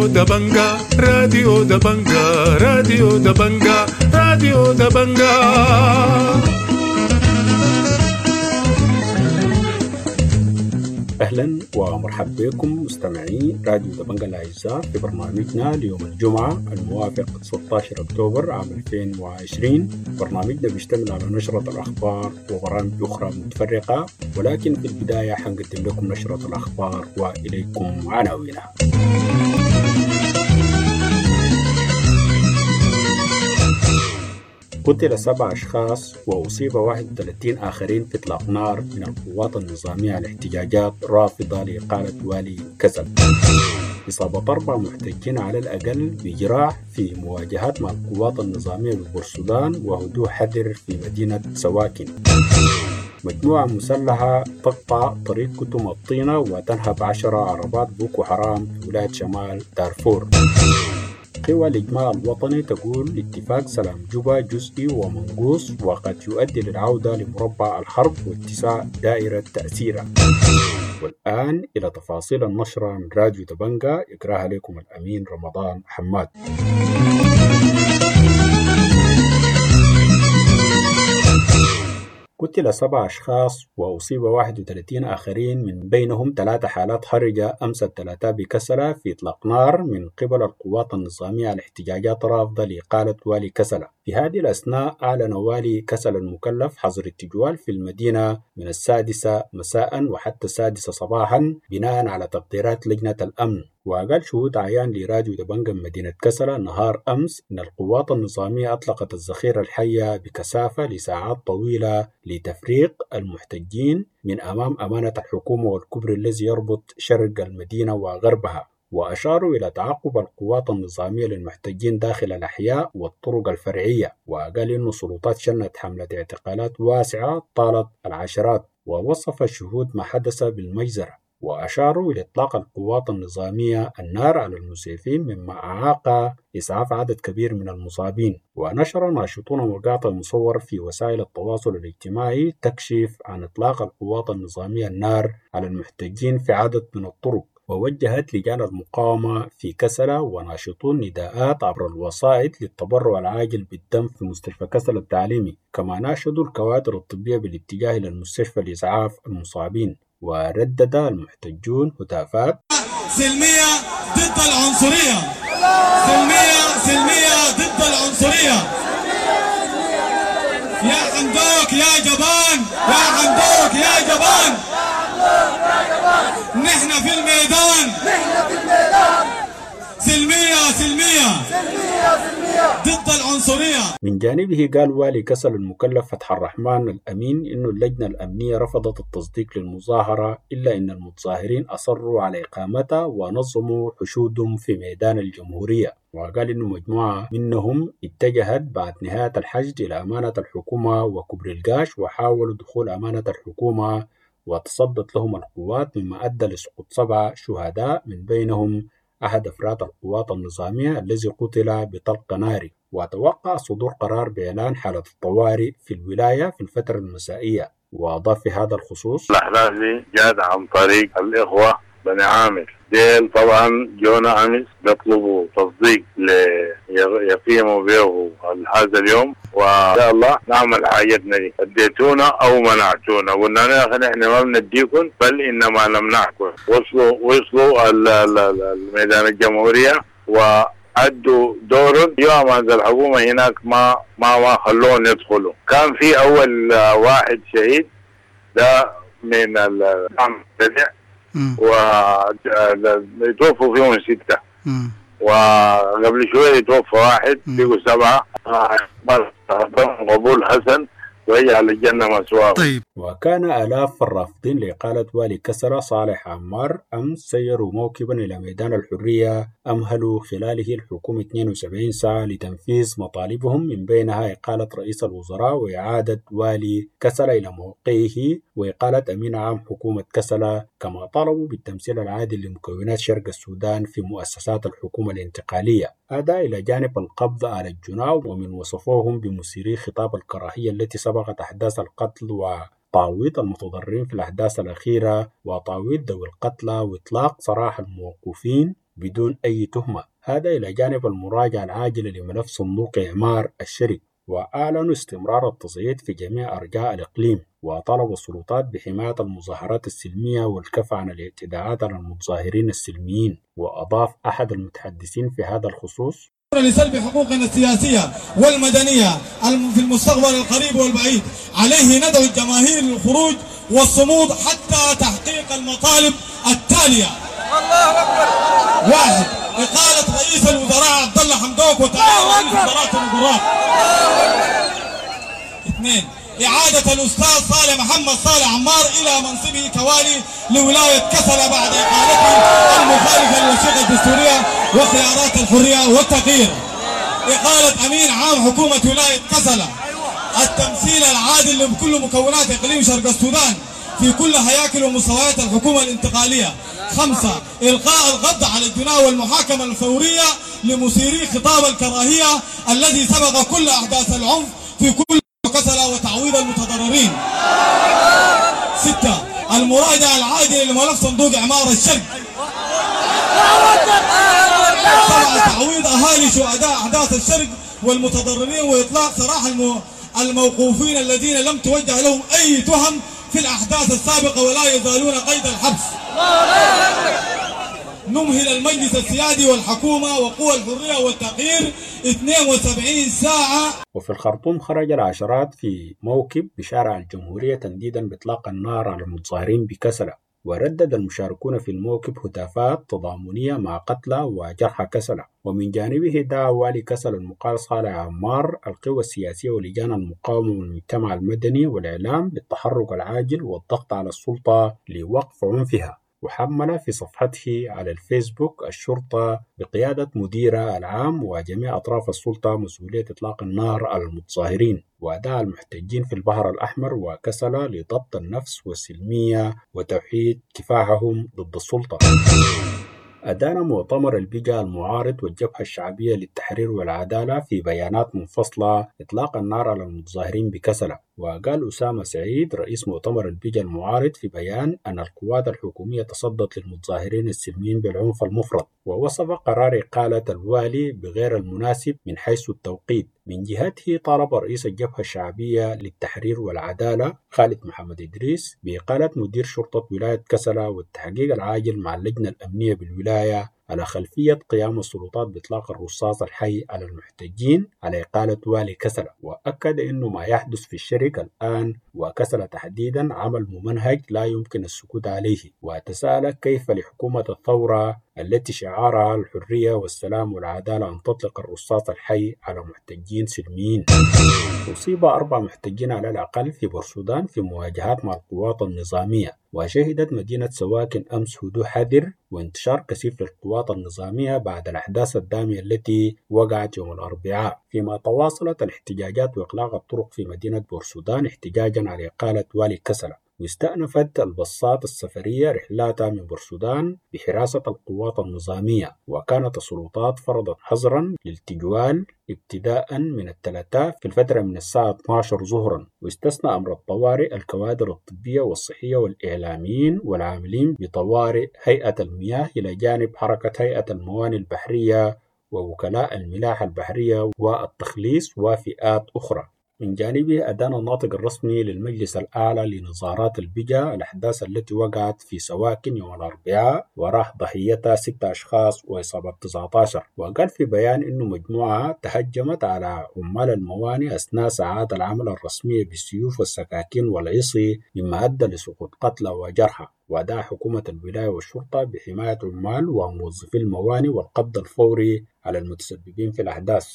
راديو دبنجا راديو دبنجا راديو دبنجا راديو دبنجا. أهلا ومرحبا بكم مستمعي راديو دبنجا الأعزاء في برنامجنا ليوم الجمعة الموافق 16 أكتوبر عام 2020. برنامجنا بيشتمل على نشرة الأخبار وبرامج أخرى متفرقة، ولكن في البداية حنقدم لكم نشرة الأخبار وإليكم عناوينها. قتل 7 أشخاص وأصيب 31 آخرين في إطلاق نار من القوات النظامية على احتجاجات رافضة لإقالة والي كسل. إصابة 4 محتجين على الأقل بجراح في مواجهات مع القوات النظامية ببورسودان وهدوء حذر في مدينة سواكن. مجموعة مسلحة تقطع طريق كتم الطينة وتنهب 10 عربات بوكو حرام في ولاية شمال دارفور. قوى الإجماع الوطني تقول اتفاق سلام جوبا جزئي ومنقوص وقد يؤدي للعودة لمربع الحرب واتساع دائرة تأثيرها. والآن إلى تفاصيل النشرة من راديو دبنجا، يقرأها لكم الأمين رمضان حماد. قتل 7 أشخاص وأصيب 31 آخرين، من بينهم 3 حالات حرجة أمس الثلاثاء بكسلة في إطلاق نار من قبل القوات النظامية على احتجاجات رافضة لإقالة والي كسلة. في هذه الأثناء أعلن والي كسلة المكلف حظر التجوال في المدينة من 6 مساء وحتى 6 صباحا بناء على تقديرات لجنة الأمن. وقال شهود عيان لراديو دبنجا مدينة كسلة نهار أمس إن القوات النظامية أطلقت الذخيرة الحية بكثافة لساعات طويلة لتفريق المحتجين من أمام أمانة الحكومة والكبر الذي يربط شرق المدينة وغربها. وأشاروا إلى تعقب القوات النظامية للمحتجين داخل الأحياء والطرق الفرعية، وقال إن السلطات شنت حملة اعتقالات واسعة طالت العشرات. ووصف الشهود ما حدث بالمجزرة، وأشاروا إلى إطلاق القوات النظامية النار على المسيفين مما أعاق إسعاف عدد كبير من المصابين. ونشر ناشطون مقاطع مصور في وسائل التواصل الاجتماعي تكشف عن إطلاق القوات النظامية النار على المحتجين في عدد من الطرق. ووجهت لجان المقاومة في كسلة وناشطون نداءات عبر الوسائط للتبرع العاجل بالدم في مستشفى كسلة التعليمي. كما ناشدوا الكوادر الطبية بالاتجاه إلى المستشفى لإسعاف المصابين. وردد المحتجون هتافات سلمية ضد العنصرية، سلمية ضد العنصرية. يا حمدوك يا جبان، يا حمدوك يا جبان، نحن في الميدان، سلمية ضد العنصرية. من جانبه قال والي كسل المكلف فتح الرحمن الأمين إنه اللجنة الأمنية رفضت التصديق للمظاهرة، إلا إن المتظاهرين أصروا على إقامتها ونظموا حشودهم في ميدان الجمهورية. وقال إنه مجموعة منهم اتجهت بعد نهاية الحشد إلى أمانة الحكومة وكبر القاش وحاولوا دخول أمانة الحكومة وتصدت لهم القوات، مما أدى لسقوط 7 شهداء من بينهم أحد أفراد القوات النظامية الذي قتل بطلق ناري. وتوقع صدور قرار بإعلان حالة الطوارئ في الولاية في الفترة المسائية. وأضاف في هذا الخصوص: الأحداث دي جات عن طريق الإخوة بني عامر ديل، طبعا جونا أمس بيطلبوا تصديق ليقيموا به هذا اليوم، وإن شاء الله نعمل حاجتنا دي. اديتونا أو منعتونا، قلنا يا أخي نحن ما بنديكم بل إنما نمنعكم. وصلوا الميدان الجمهورية وأدوا دورهم. يوم هذا الحكومة هناك ما خلوهم يدخلوا. كان في أول واحد شهيد ده من البدع ويتوفوا فيهم 6، وقبل شوية يتوفى واحد، بيقوا 7. قبول حسن ويجعل الجنة مسواه. طيب. وكان آلاف الرافضين لإقالة والي كسلة صالح عمار أمس سيروا موكبا إلى ميدان الحرية أمهلوا خلاله الحكومة 72 ساعة لتنفيذ مطالبهم، من بينها إقالة رئيس الوزراء وإعادة والي كسلة إلى موقعه وإقالة أمين عام حكومة كسلة. كما طالبوا بالتمثيل العادل لمكونات شرق السودان في مؤسسات الحكومة الانتقالية، هذا إلى جانب القبض على الجناة ومن وصفوهم بمثيري خطاب الكراهية التي سبقت أحداث القتل وتعويض المتضررين في الأحداث الأخيرة وتعويض ذوي القتلى وإطلاق سراح الموقوفين بدون أي تهمة، هذا إلى جانب المراجعة العاجلة لملف صندوق إعمار الشرق. وأعلنوا استمرار التصعيد في جميع أرجاء الإقليم، وطلبوا السلطات بحماية المظاهرات السلمية والكف عن الاعتداءات على المتظاهرين السلميين. وأضاف أحد المتحدثين في هذا الخصوص: لسلب حقوقنا السياسية والمدنية في المستقبل القريب والبعيد، عليه ندعو الجماهير للخروج والصمود حتى تحقيق المطالب التالية. الله أكبر. 1. إقالة رئيس الوزراء عبد الله حمدوك وتغيير رئيس وزراء الوزراء. 2. إعادة الأستاذ صالح محمد صالح عمار إلى منصبه كوالي لولاية كسلة بعد إقالته المخالفة للوثيقة الدستورية وخيارات الحرية والتغيير. إقالة أمين عام حكومة ولاية كسلة. التمثيل العادل لكل مكونات إقليم شرق السودان في كل هياكل ومستويات الحكومة الانتقالية. 5. إلقاء القبض على الجناة والمحاكمة الفورية لمثيري خطاب الكراهية الذي سبق كل أحداث العنف في كل كسلة وتعويض المتضررين. 6. المراجعة العاجلة لملف صندوق إعمار الشرق. 7. تعويض أهالي شهداء أحداث الشرق والمتضررين وإطلاق سراح الموقوفين الذين لم توجه لهم أي تهم في الأحداث السابقة ولا يزالون قيد الحبس. نمهل المجلس السيادي والحكومة وقوى الحرية والتغيير 72 ساعة. وفي الخرطوم خرج العشرات في موكب بشارع الجمهورية تنديدا بإطلاق النار على المتظاهرين بكسلة، وردد المشاركون في الموكب هتافات تضامنية مع قتلى وجرحى كسلة. ومن جانبه دعا والي كسلة المقال صالح عمار القوى السياسية ولجان المقاومة والمجتمع المدني والإعلام بالتحرك العاجل والضغط على السلطة لوقف عنفها. وحمل في صفحته على الفيسبوك الشرطة بقيادة مديرها العام وجميع أطراف السلطة مسؤولية إطلاق النار على المتظاهرين، ودعا المحتجين في البحر الأحمر وكسلة لضبط النفس والسلمية وتوحيد كفاحهم ضد السلطة. أدان مؤتمر البجا المعارض والجبهة الشعبية للتحرير والعدالة في بيانات منفصلة إطلاق النار على المتظاهرين بكسلة. وقال أسامة سعيد رئيس مؤتمر البجا المعارض في بيان أن القوات الحكومية تصدت للمتظاهرين السلميين بالعنف المفرط، ووصف قرار إقالة الوالي بغير المناسب من حيث التوقيت. من جهته طالب رئيس الجبهة الشعبية للتحرير والعدالة خالد محمد إدريس بإقالة مدير شرطة ولاية كسلة والتحقيق العاجل مع اللجنة الأمنية بالولاية على خلفية قيام السلطات بإطلاق الرصاص الحي على المحتجين على إقالة والي كسلة. وأكد أنه ما يحدث في الشرق الآن وكسلة تحديدا عمل ممنهج لا يمكن السكوت عليه، وتساءل كيف لحكومة الثورة التي شعارها الحرية والسلام والعدالة أن تطلق الرصاص الحي على محتجين سلميين. أصيب 4 محتجين على الأقل في بورسودان في مواجهات مع القوات النظامية. وشهدت مدينة سواكن أمس هدوء حذر وانتشار كثيف للقوات النظامية بعد الأحداث الدامية التي وقعت يوم الأربعاء، فيما تواصلت الاحتجاجات وإغلاق الطرق في مدينة بورسودان احتجاجا على إقالة والي كسلة. واستأنفت البصات السفرية رحلاتها من بورسودان بحراسة القوات النظامية، وكانت السلطات فرضت حظرا للتجوال ابتداء من الثلاثاء في الفترة من الساعة 12 ظهرا، واستثنى أمر الطوارئ الكوادر الطبية والصحية والإعلاميين والعاملين بطوارئ هيئة المياه إلى جانب حركة هيئة الموانئ البحرية ووكلاء الملاحة البحرية والتخليص وفئات أخرى. من جانبه أدان الناطق الرسمي للمجلس الأعلى لنظارات البجا الأحداث التي وقعت في سواكن يوم الأربعاء وراح ضحيتها 6 أشخاص وإصابة 19، وقال في بيان أنه مجموعة تهجمت على عمال الموانئ أثناء ساعات العمل الرسمية بالسيوف والسكاكين والعصي مما أدى لسقوط قتلى وجرحى. ودعا حكومة الولاية والشرطة بحماية عمال وموظفي الموانئ والقبض الفوري على المتسببين في الأحداث.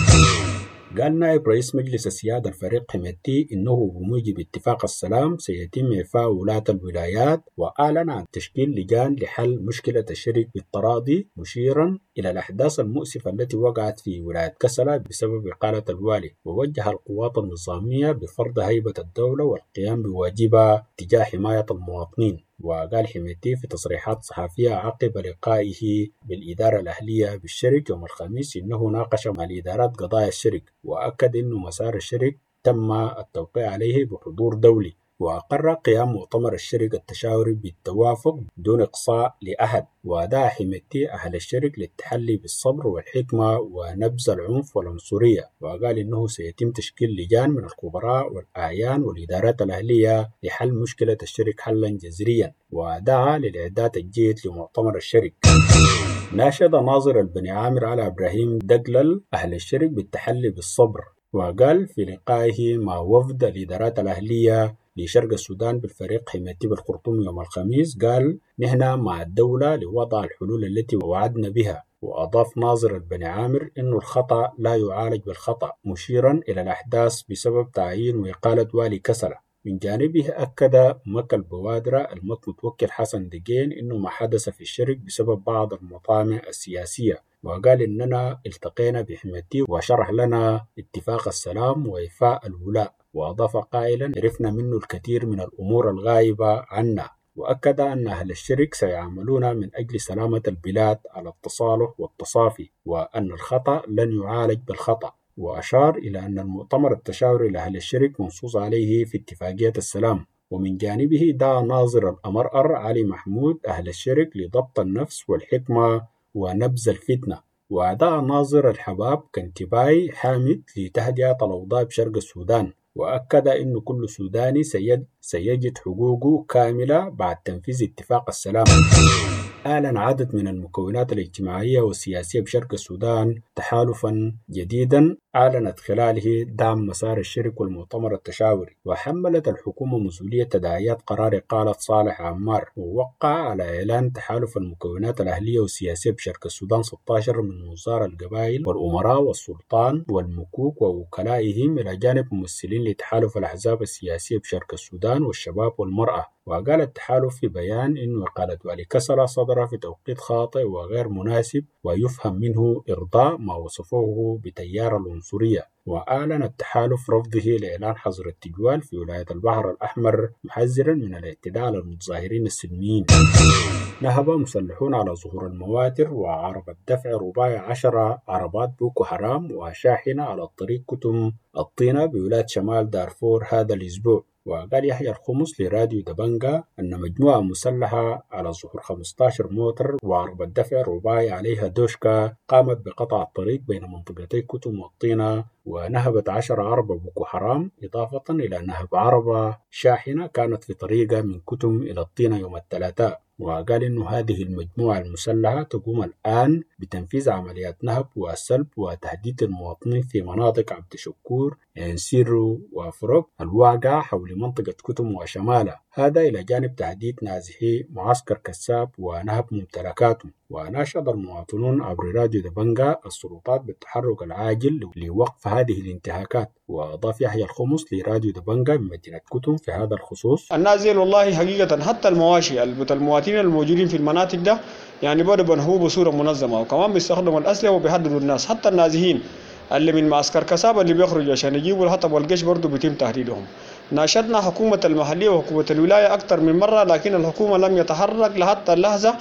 قال نائب رئيس مجلس السيادة الفريق حميدتي إنه بموجب اتفاق السلام سيتم إعفاء ولاة الولايات، وأعلن عن تشكيل لجان لحل مشكلة الشرك بالتراضي، مشيرا إلى الأحداث المؤسفة التي وقعت في ولاية كسلة بسبب إقالة الوالي، ووجه القوات النظامية بفرض هيبة الدولة والقيام بواجبها تجاه حماية المواطنين. وقال حميدتي في تصريحات صحفية عقب لقائه بالإدارة الأهلية بالشرق يوم الخميس إنه ناقش مع الإدارات قضايا الشرق، وأكد إنه مسار الشرق تم التوقيع عليه بحضور دولي، وأقر قيام مؤتمر الشرق التشاوري بالتوافق دون إقصاء لأحد، ودعا حميتي أهل الشرق للتحلي بالصبر والحكمة ونبذ العنف والعنصرية، وقال إنه سيتم تشكيل لجان من الخبراء والأعيان والإدارات الأهلية لحل مشكلة الشرق حلا جذريا، ودعا للإعداد الجيد لمؤتمر الشرق. ناشد ناظر البني عامر على إبراهيم دقلل أهل الشرق بالتحلي بالصبر، وقال في لقائه مع وفد الإدارات الأهلية لشرق السودان بالفريق حميتي بالخرطوم يوم الخميس، قال نحن مع الدولة لوضع الحلول التي وعدنا بها. وأضاف ناظر البني عامر إن الخطأ لا يعالج بالخطأ، مشيرا إلى الأحداث بسبب تعيين وإقالة والي كسلة. من جانبه أكد مكة البوادرة المتوكل حسن دقين إنه ما حدث في الشرق بسبب بعض المطامع السياسية، وقال إننا التقينا بحميتي وشرح لنا اتفاق السلام وإيفاء الولاء، وأضاف قائلا عرفنا منه الكثير من الأمور الغائبة عنا. وأكد أن أهل الشرق سيعملون من أجل سلامة البلاد على التصالح والتصافي، وأن الخطأ لن يعالج بالخطأ. وأشار إلى أن المؤتمر التشاوري لأهل الشرق منصوص عليه في اتفاقية السلام. ومن جانبه دعا ناظر الأمرأر علي محمود أهل الشرق لضبط النفس والحكمة ونبذ الفتنة، ودعا ناظر الحباب كنتباي حامد لتهدئة الأوضاع بشرق السودان، وأكد أن كل سوداني سيجد حقوقه كاملة بعد تنفيذ اتفاق السلام. أعلن عدد من المكونات الاجتماعية والسياسية بشرق السودان تحالفا جديدا أعلنت خلاله دعم مسار الشرق والمؤتمر التشاوري، وحملت الحكومة مسؤولية تداعيات قرار إقالة صالح عمار، ووقع على إعلان تحالف المكونات الأهلية والسياسية بشرق السودان 16 من وزراء القبائل والأمراء والسلطان والمكوك ووكلائهم، إلى جانب ممثلين لتحالف الأحزاب السياسية بشرق السودان والشباب والمرأة. وقال التحالف في بيان إنه إقالة والي كسلة صدر في توقيت خاطئ وغير مناسب، ويفهم منه إرضاء ما وصفوه بتيار العنصرية. وأعلن التحالف رفضه لإعلان حظر التجوال في ولاية البحر الأحمر، محذرا من الاعتداء على المتظاهرين السلميين. نهب مسلحون على ظهور المواتر وعربة دفع رباعي 10 عربات بوكو حرام وشاحنة على الطريق كتم الطينة بولاية شمال دارفور هذا الأسبوع. وقال يحيى الخمس لراديو دبنجا أن مجموعة مسلحة على ظهور 15 موتر وعربة دفع رباعي عليها دوشكا قامت بقطع الطريق بين منطقتي كتم والطينة، ونهبت 10 عربة بوكو حرام، إضافة إلى نهب عربة شاحنة كانت في طريقة من كتم إلى الطينة يوم الثلاثاء. وقال إن هذه المجموعة المسلحة تقوم الآن بتنفيذ عمليات نهب وسلب وتهديد المواطنين في مناطق عبد شكور، عين سيرو وفروك الواقعة حول منطقة كتم وشمالها، هذا إلى جانب تهديد نازحي معسكر كساب ونهب ممتلكاتهم. وناشد المواطنون عبر راديو دبنجا السلطات بالتحرك العاجل لوقف هذه الانتهاكات. وأضاف يحيى الخمس لراديو دبنجا بمدينة كتم في هذا الخصوص: الناس دي والله حقيقة حتى المواشي المواطنين الموجودين في المناطق ده يعني بدأوا بنهوه بصورة منظمة، وكمان بيستخدموا الأسلحة وبيحددوا الناس، حتى النازحين اللي من معسكر كساب اللي بيخرجوا عشان يجيبوا الحطب والجيش برضو بيتم تهديدهم. ناشدنا حكومة المحلية وحكومة الولاية أكثر من مرة، لكن الحكومة لم يتحرك لحتى اللحظة،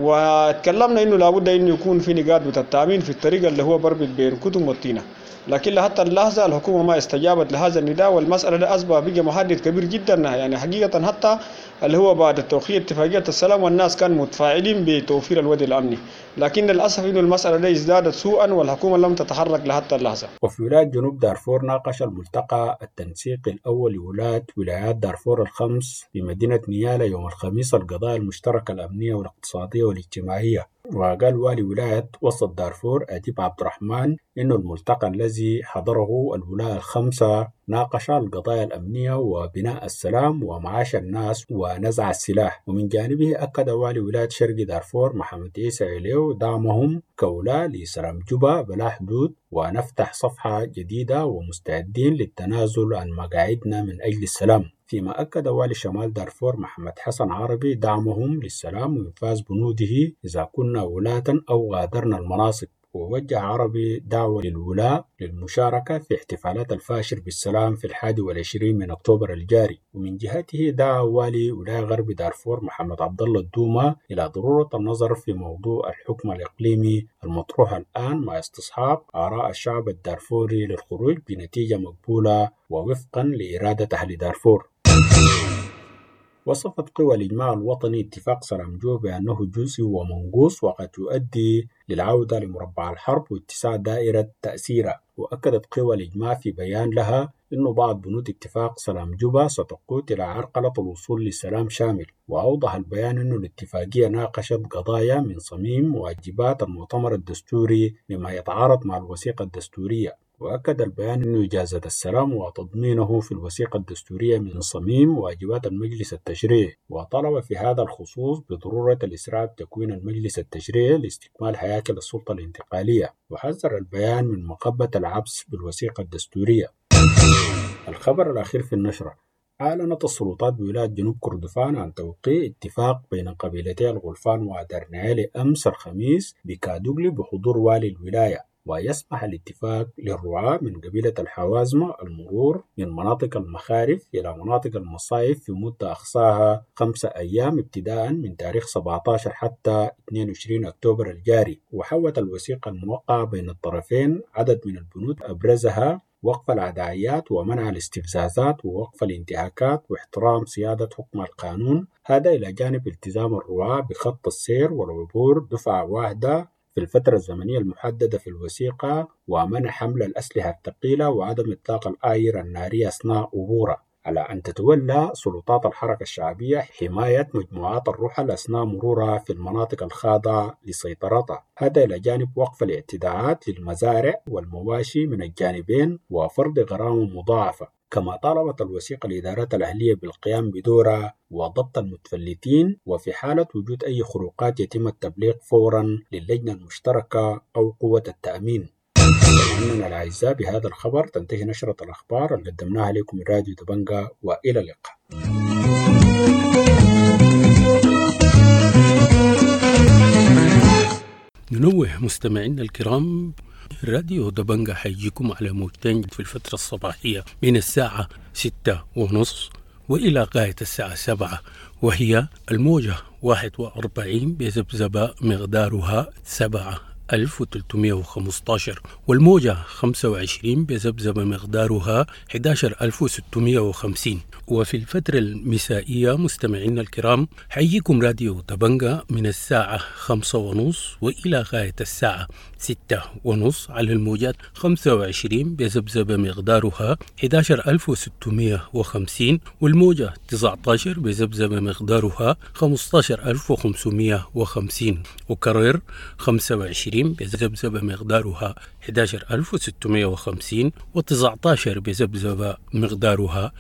واتكلمنا إنه لابد إنه يكون في نقاط التأمين في الطريق اللي هو بربط بين كتم والطينة، لكن لحتى اللحظة الحكومة ما استجابت لهذا النداء، والمسألة ده أصبح بقى محدد كبير جدا. يعني حقيقة حتى اللي هو بعد توقيع اتفاقية السلام والناس كانوا متفاعلين بتوفير الوضع الأمني، لكن للأسف إنه المسألة دي ازدادت سوءا والحكومة لم تتحرك لحتى اللحظة. وفي ولاية جنوب دارفور ناقش الملتقى التنسيقي الأول لولايات دارفور الخمس في مدينة نيالا يوم الخميس القضايا المشتركة الأمنية والاقتصادية والاجتماعية. وقال والي ولاية وسط دارفور أديب عبد الرحمن إنه الملتقى الذي حضره الولاية الخمسة ناقش القضايا الأمنية وبناء السلام ومعاش الناس ونزع السلاح. ومن جانبه أكد والي ولاية شرق دارفور محمد عيسى إليو دعمهم كولا لسلام جوبا بلا حدود، ونفتح صفحة جديدة ومستعدين للتنازل عن مقاعدنا من أجل السلام. فيما أكد والي شمال دارفور محمد حسن عربي دعمهم للسلام وإنفاذ بنوده إذا كنا ولاة أو غادرنا المناصب. ووجه عربي دعوة للولاة للمشاركة في احتفالات الفاشر بالسلام في 21 من أكتوبر الجاري. ومن جهته دعا والي ولاية غرب دارفور محمد عبد الله الدومة إلى ضرورة النظر في موضوع الحكم الإقليمي المطروح الآن مع استصحاب آراء الشعب الدارفوري للخروج بنتيجة مقبولة ووفقا لإرادة أهل دارفور. وصفت قوى الإجماع الوطني اتفاق سلام جو بأنه جزئي ومنقوص وقد يؤدي للعودة لمربع الحرب واتساع دائرة تأثيرها. وأكدت قوى الإجماع في بيان لها أن بعض بنود اتفاق سلام جوبا ستقود إلى عرقلة الوصول لسلام شامل. وأوضح البيان أن الاتفاقية ناقشت قضايا من صميم واجبات المؤتمر الدستوري مما يتعارض مع الوثيقة الدستورية. وأكد البيان أن إجازة السلام وتضمينه في الوثيقة الدستورية من صميم واجبات المجلس التشريعي. وطلب في هذا الخصوص بضرورة الإسراع بتكوين المجلس التشريعي لاستكمال هياكل السلطة الانتقالية. وحذر البيان من مقبة العبث بالوثيقة الدستورية. الخبر الأخير في النشرة: أعلنت السلطات بولاية جنوب كردفان عن توقيع اتفاق بين قبيلتي الغلفان وأدرنيالي أمس الخميس بكادوغلي بحضور والي الولاية. ويسمح الاتفاق للرعاة من قبيلة الحوازمة المرور من مناطق المخارف إلى مناطق المصايف في مدة أقصاها 5 أيام ابتداء من تاريخ 17 حتى 22 أكتوبر الجاري. وحوت الوثيقة الموقعة بين الطرفين عدد من البنود أبرزها وقف العدائيات ومنع الاستفزازات ووقف الانتهاكات واحترام سيادة حكم القانون، هذا إلى جانب التزام الرعاة بخط السير والعبور دفعة واحدة في الفترة الزمنية المحددة في الوثيقة، ومنع حمل الأسلحة الثقيلة وعدم إطلاق الآير النارية أثناء عبورها، على أن تتولى سلطات الحركة الشعبية حماية مجموعات الرحل أثناء مرورها في المناطق الخاضعة لسيطرتها، هذا إلى جانب وقف الاعتداءات للمزارع والمواشي من الجانبين وفرض غرامة مضاعفة. كما طالبت الوثيقة الإدارات الأهلية بالقيام بدورها وضبط المتفلتين، وفي حالة وجود أي خروقات يتم التبليغ فورا للجنة المشتركة أو قوة التأمين. مستمعينا الأعزاء، بهذا الخبر تنتهي نشرة الأخبار اللي قدمناها لكم من راديو دبنجة، وإلى اللقاء. ننوه مستمعينا الكرام، راديو دبنجة حيجيكم على موجتين في الفترة الصباحية من الساعة 6:30 وإلى غاية الساعة 7، وهي الموجة 41 بذبذبة مقدارها 7315، والموجة 25 بذبذبة مقدارها 11650. وفي الفترة المسائية مستمعينا الكرام حييكم راديو دبنجة من الساعة 5:30 وإلى غاية الساعة 6:30 على الموجات 25 بذبذبة مقدارها 11650، والموجة 19 بذبذبة مقدارها 15550، وكرر 25 بذبذبة مقدارها 11650 و19 بذبذبة مقدارها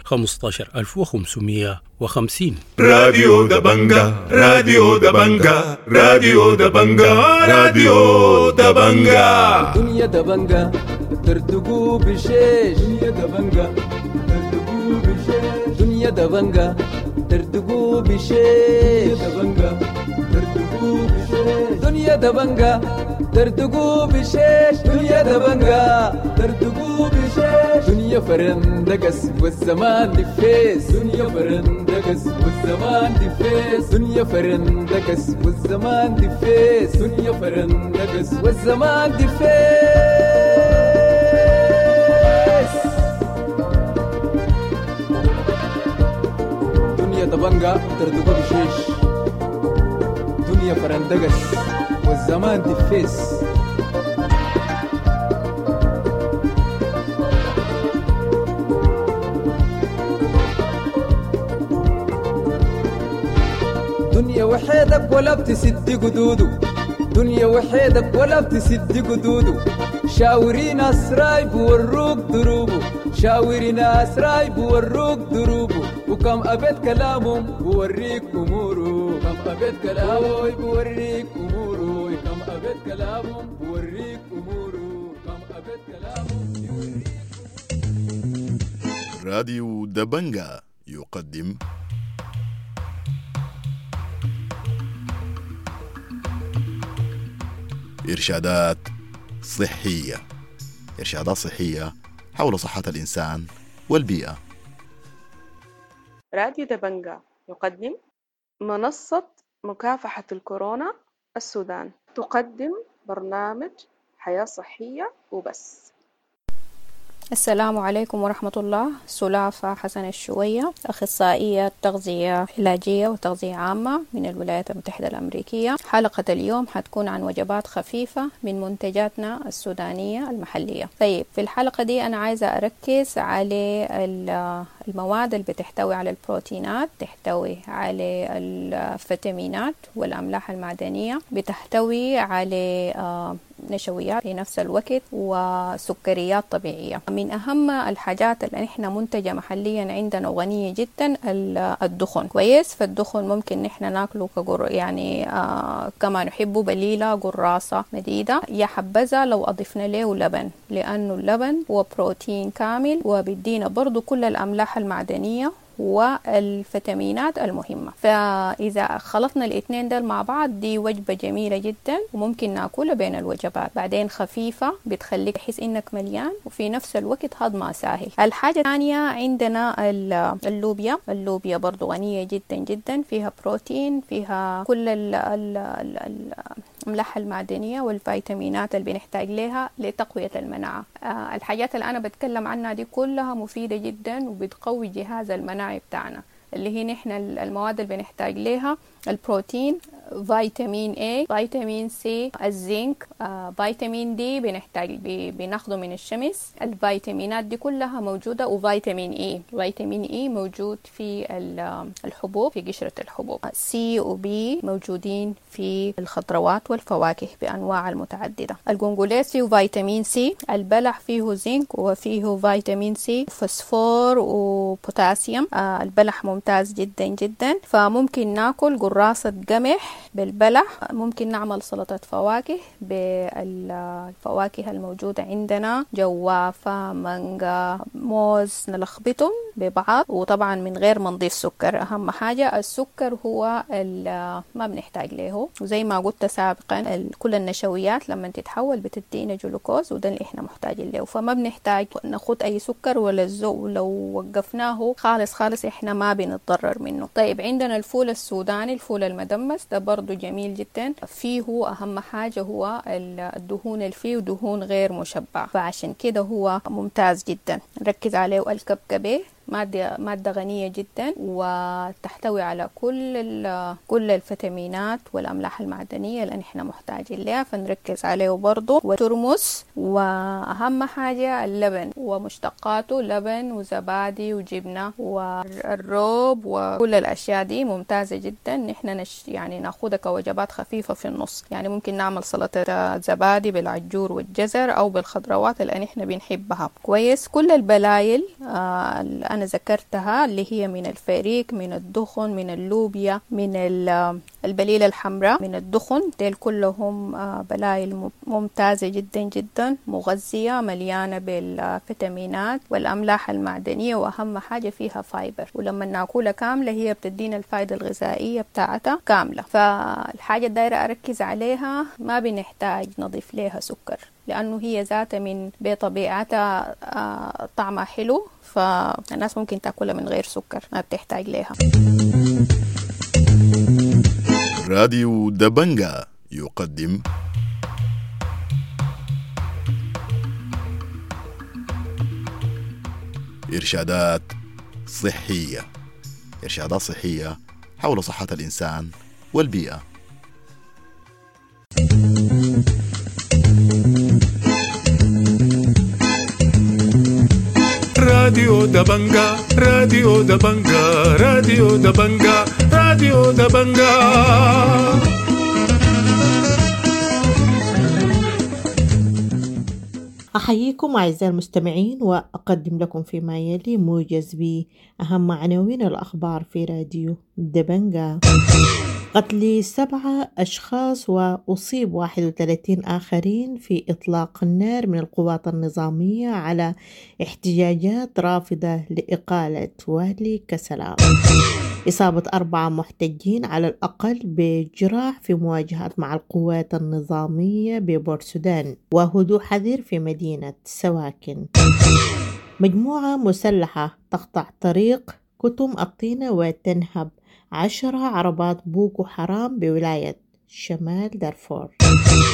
15550. راديو دبنجة، راديو دبنجة، راديو دبنجة، راديو دبنجة. دنيا دبنجة ترتقو بشيش، دنيا دبنجة ترتقو بشيش، دنيا دبنجة ترتقو بشيش، دبنجة ترتقو بشيش، دنيا دبنجة ترتقو بشيش، دنيا دبنجة ترتقو بشيش، دنيا فرندقس والزمان دفيس، دنيا فرندقس والزمان دفيس، دنيا فرندقس والزمان دفيس، دنيا فرندقس والزمان دفيس. دنيا دبنجة ترتقو بشيش، دنيا فرندقس والزمان دفيس. دنيا وحيدك ولا بتسد قدودو، دنيا وحيدك ولا بتسد قدودو، شاورين أسراي بوروك دروبو، شاورين أسراي بوروك دروبو، وكم أبد كلامهم بوريك أمورو، كم أبد كلامهم بوريك أمورو، كم أبد كلامهم بوريك أمورو، كم أبد كلامهم بوريك. راديو دبنجة يقدم إرشادات صحية، إرشادات صحية حول صحة الإنسان والبيئة. راديو دبنجة يقدم منصة مكافحة الكورونا السودان، تقدم برنامج حياة صحية وبس. السلام عليكم ورحمة الله. سلافة حسن الشوية، أخصائية تغذية علاجية وتغذية عامة من الولايات المتحدة الأمريكية. حلقة اليوم حتكون عن وجبات خفيفة من منتجاتنا السودانية المحلية. طيب في الحلقة دي أنا عايزة أركز على المواد اللي بتحتوي على البروتينات، تحتوي على الفيتامينات والأملاح المعدنية، بتحتوي على نشويات في نفس الوقت وسكريات طبيعية. من أهم الحاجات اللي نحن منتجة محليا عندنا وغنية جدا الدخن. كويس، فالدخن ممكن نحن ناكله يعني كما نحبه بليلة، قراصة، مديدة، يا حبذا لو أضفنا له لبن، لأنه اللبن هو بروتين كامل وبيدينا برضو كل الأملاح المعدنية والفيتامينات المهمة. فإذا خلطنا الاثنين دول مع بعض دي وجبة جميلة جدا وممكن ناكلها بين الوجبات، بعدين خفيفة بتخليك تحس إنك مليان وفي نفس الوقت هضمها سهل. الحاجة الثانية عندنا اللوبيا. اللوبيا برضو غنية جدا جدا، فيها بروتين، فيها كل الأملاح المعدنية والفيتامينات اللي بنحتاج لها لتقوية المناعة. الحاجات اللي أنا بتكلم عنها دي كلها مفيدة جدا وبتقوي جهاز المناعي بتاعنا، اللي هي نحن المواد اللي بنحتاج لها: البروتين، فيتامين A، فيتامين C، الزنك، فيتامين D بناخده من الشمس. الفيتامينات دي كلها موجودة، وفيتامين E، فيتامين E موجود في الحبوب، في قشرة الحبوب. C و B موجودين في الخضروات والفواكه بأنواع المتعددة. القنقليس فيه فيتامين C، البلح فيه زنك وفيه فيتامين C، فوسفور وبوتاسيوم. البلح ممتاز جدا جدا، فممكن ناكل قراصة قمح بالبلح، ممكن نعمل سلطة فواكه بالفواكه الموجودة عندنا، جوافة، مانجا، موز، نلخبطهم ببعض، وطبعا من غير ما نضيف سكر. أهم حاجة السكر هو ما بنحتاج له، وزي ما قلت سابقا كل النشويات لما تتحول بتدينا جلوكوز، وده اللي احنا محتاجين له، فما بنحتاج ناخد أي سكر ولا ولو وقفناه خالص احنا ما بنتضرر منه. طيب عندنا الفول السوداني، الفول المدمس، ده برضو جميل جدا، فيه أهم حاجة هو الدهون اللي فيه دهون غير مشبعة، فعشان كده هو ممتاز جدا. نركز عليه. الكبكبة مادة غنية جدا وتحتوي على كل الفيتامينات والأملاح المعدنية اللي نحن محتاجين لها، فنركز عليه برضو. وترمس، وأهم حاجة اللبن ومشتقاته، لبن وزبادي وجبنة والروب وكل الأشياء دي ممتازة جدا. نحن يعني ناخدها كوجبات خفيفة في النص، يعني ممكن نعمل سلطة زبادي بالعجور والجزر أو بالخضروات اللي نحن بنحبها. كويس. كل البلايل أنا ذكرتها اللي هي من الفريك، من الدخن، من اللوبيا، من البليلة الحمراء، من الدخن، ديل كلهم بلايل ممتازة جدا جدا، مغذية، مليانة بالفيتامينات والأملاح المعدنية، وأهم حاجة فيها فايبر، ولما ناكلها كاملة هي بتدينا الفائدة الغذائية بتاعتها كاملة. فالحاجة الدايرة أركز عليها ما بنحتاج نضيف لها سكر، لأنه هي ذاتها من بطبيعتها طعمها حلو، فالناس ممكن تأكلها من غير سكر، ما بتحتاج لها. راديو دبنجا يقدم إرشادات صحية. إرشادات صحية حول صحة الإنسان والبيئة. راديو دبنجا، راديو دبنجا، راديو دبنجا، راديو دبنجا. أحييكم أعزائي المستمعين، وأقدم لكم فيما يلي موجز بأهم عناوين الأخبار في راديو دبنجا. قتل 7 أشخاص وأصيب 31 آخرين في إطلاق النار من القوات النظامية على احتجاجات رافضة لإقالة والي كسلا. إصابة 4 محتجين على الأقل بجراح في مواجهات مع القوات النظامية ببورسودان. وهدوء حذر في مدينة سواكن. مجموعة مسلحة تقطع طريق كتم الطينة وتنهب 10 عربات بوكو حرام بولاية شمال دارفور.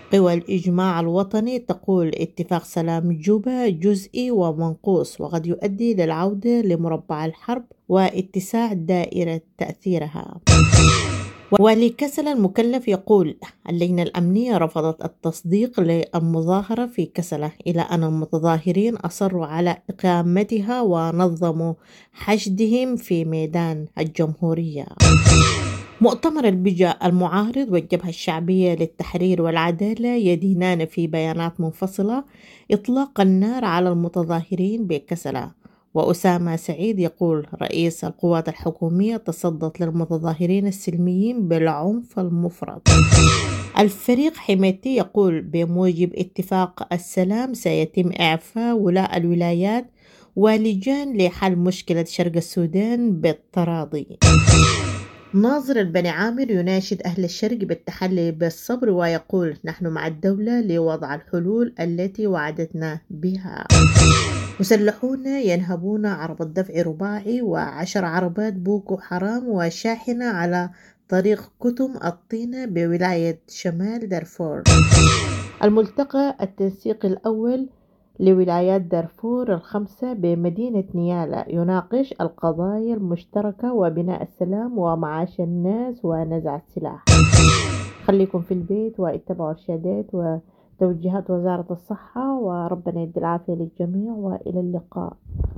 قوى الإجماع الوطني تقول اتفاق سلام جوبا جزئي ومنقوص وقد يؤدي للعودة لمربع الحرب واتساع دائرة تأثيرها. ولكسلة المكلف يقول اللجنة الأمنية رفضت التصديق للمظاهرة في كسلة إلى أن المتظاهرين أصروا على إقامتها ونظموا حشدهم في ميدان الجمهورية. مؤتمر البجا المعارض والجبهة الشعبية للتحرير والعدالة يدينان في بيانات منفصلة إطلاق النار على المتظاهرين بكسلة. وأسامة سعيد يقول رئيس القوات الحكومية تصدت للمتظاهرين السلميين بالعنف المفرط. الفريق حميتي يقول بموجب اتفاق السلام سيتم إعفاء ولاء الولايات ولجان لحل مشكلة شرق السودان بالتراضي. ناظر البني عامر يناشد أهل الشرق بالتحلي بالصبر ويقول نحن مع الدولة لوضع الحلول التي وعدتنا بها. مسلحون ينهبون عربة دفع رباعي و10 عربات بوكو حرام وشاحنة على طريق كتم الطينة بولاية شمال دارفور. الملتقى التنسيقي الأول لولايات دارفور ال5 بمدينة نيالا يناقش القضايا المشتركة وبناء السلام ومعاش الناس ونزع السلاح. خليكم في البيت واتبعوا الإرشادات وتوجيهات وزارة الصحة وربنا يدي العافية للجميع وإلى اللقاء.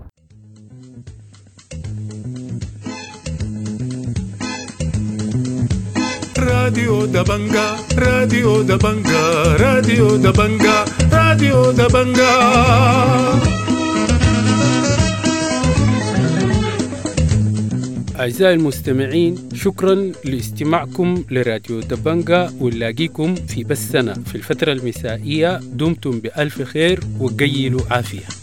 راديو دبنجا راديو دبنجا راديو دبنجا راديو دبنجا. أعزائي المستمعين، شكرا لاستماعكم لراديو دبنجا، ونلاقيكم في بثنا في الفترة المسائية. دمتم بألف خير وقيلوا عافية.